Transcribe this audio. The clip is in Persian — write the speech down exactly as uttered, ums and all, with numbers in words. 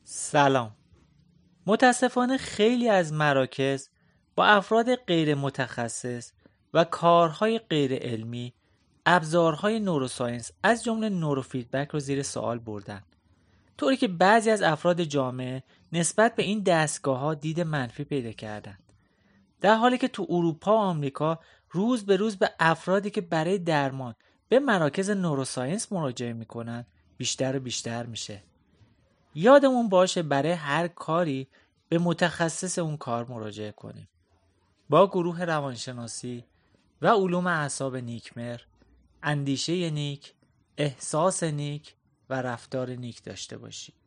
سلام. متاسفانه خیلی از مراکز با افراد غیر متخصص و کارهای غیر علمی ابزارهای نوروساینس از جمله نوروفیدبک رو زیر سوال بردن، طوری که بعضی از افراد جامعه نسبت به این دستگاه ها دید منفی پیدا کردند، در حالی که تو اروپا و آمریکا روز به روز به افرادی که برای درمان به مراکز نوروساینس مراجعه میکنن بیشتر و بیشتر میشه. یادمون باشه برای هر کاری به متخصص اون کار مراجعه کنیم. با گروه روانشناسی و علوم اعصاب نیکمر، اندیشه نیک، احساس نیک و رفتار نیک داشته باشیم.